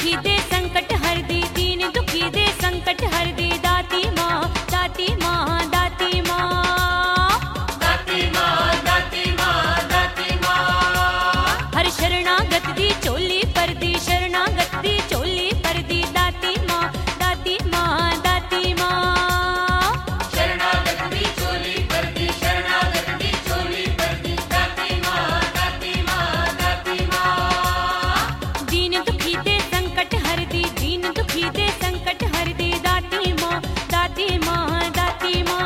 दुखी दे संकट हर दी, दीन दुखी दे संकट हर दी। दाती माँ, दाती माँ, दाती माँ, दाती माँ, दाती माँ, दाती माँ। हर शरणागत दी चोली पर दी, शरणागत दी चोली पर दी। दाती माँ, दाती माँ, दाती माँ, शरणागत दी चोली पर दी, शरणागत दी चोली पर दी। दाती माँ, दाती माँ, दाती माँ। दीन दुखी दे संकट हर दी, दीन दुखी दे संकट हर दी। दाती माँ, दाती माँ, दाती माँ।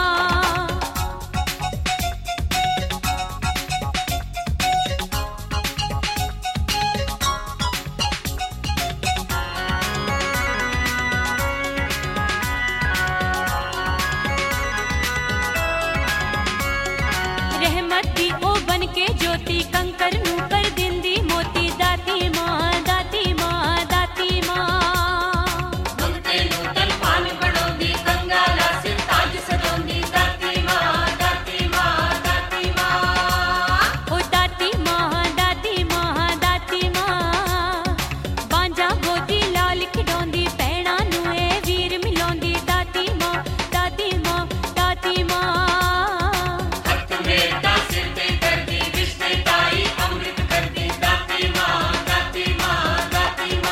रहमत दी ओ बन के ज्योति, कंकर नू कर दिंदी मोती। दाती माँ, दाती माँ, दाती माँ, मंगते नू तन पान बढ़ोंदी, कंगाला सिर ताज सजोंदी। दाती माँ, दाती माँ, दाती माँ। ओ दाती माँ, दाती माँ, दाती माँ। बांझा गोदी लाल खिडौंदी, पैणा नू ए वीर मिलौंदी। दाती माँ, दाती माँ, दाती माँ, हक मेटा सिर पे कर दी, विष्णु ताई अमृत कर दी। दाती माँ, दाती माँ, दाती माँ।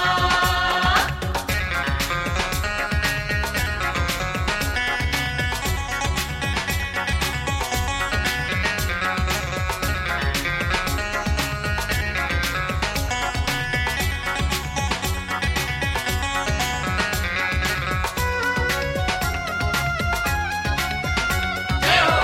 जय हो,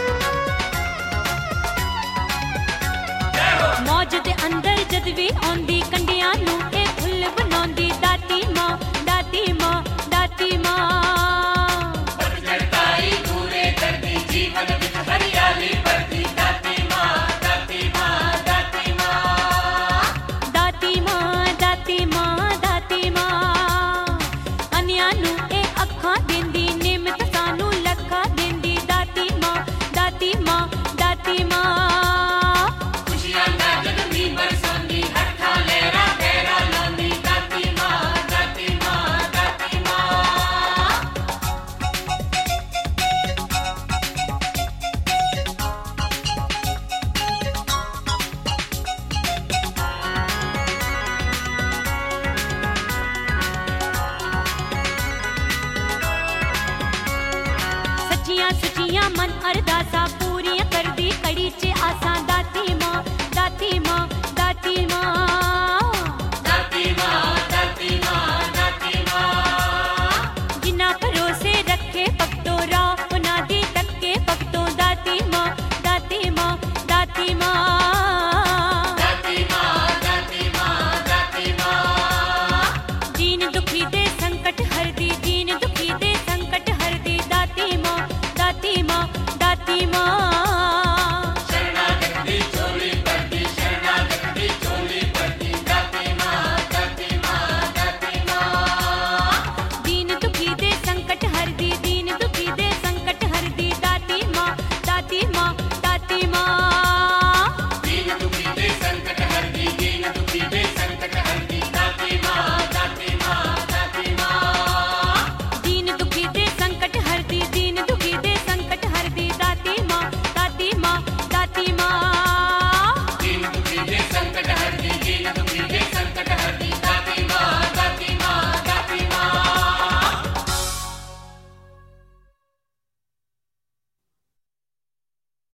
जय हो। मौज दे अंदर जद भी आंदी, कंडियां नू ए फुੱਲ बनौंदी। दाती माँ, दाती माँ, दाती माँ, पतझड़ताई दूरे कर दी, जीवन विच हरियाली भर दी। दाती माँ, दाती माँ, दाती माँ। दाती माँ, दाती माँ, दाती माँ। अन्यां नू ए अखां देंदी, निमत सानू लखा देंदी। दाती माँ, दाती माँ, दाती माँ, खुशियां दा जगमी बरसोंदी, हत्थां लहरा पैरा लांदी। दाती माँ, दाती माँ, दाती माँ। सच्चियां सुचियां मन अरदासा पूरियां कर दी कड़ी च आसा। दाती माँ, दाती माँ,